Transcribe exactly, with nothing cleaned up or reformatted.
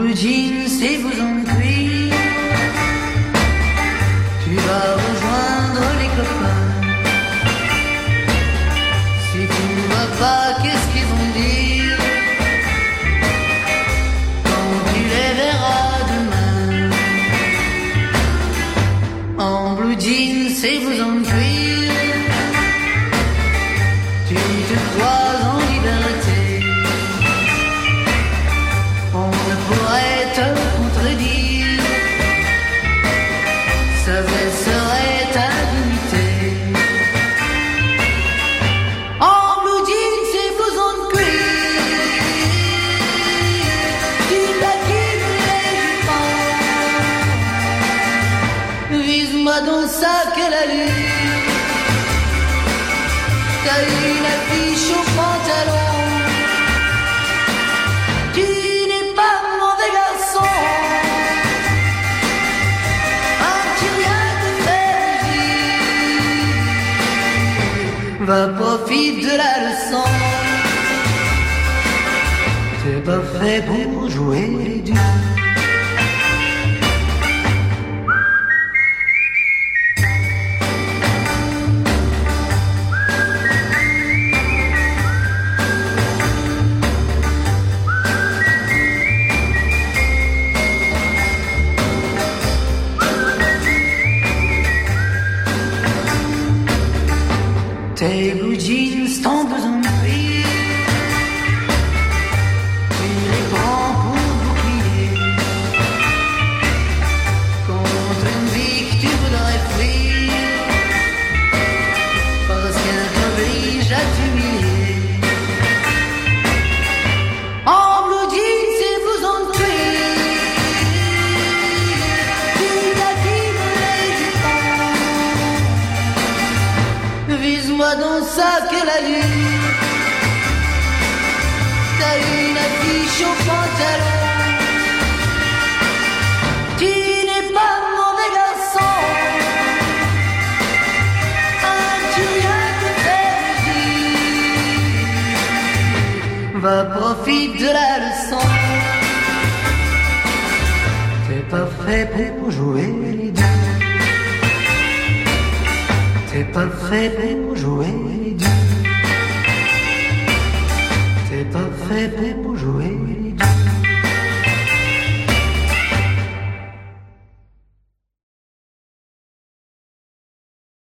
blue jeans et vous en cuir, tu vas rejoindre les copains. Si tu ne vois pas, qu'est-ce qu'ils vont dire quand tu les verras demain? En blue jeans et vous en cuir, tu te crois en liberté. On ne pourrait te contredire, ça serait ta dignité. En blue jeans et vous en cuir, tu taquines les jupons. Vise-moi dans ça quelle allure, t'as une affiche au pantalon. Tu n'es pas mauvais garçon, un petit rien te fait rire. Va profite de la leçon, t'es pas fait pour jouer les durs. Tes blue jeans t'ont besoin de cuir, tu les prends pour bouclier contre une vie que tu voudrais fuir, parce qu'elle t'oblige à t'humilier. En blue jeans et vous en cuir, tu taquines les jupons. Vise-moi dans ça quelle allure, t'as une affiche au pantalon. Tu n'es pas mauvais garçon, un tu rien te fait dire. Va profite de la leçon, t'es pas fait pour jouer les deux. T'es pas fait pour jouer les durs. T'es pas fait pour jouer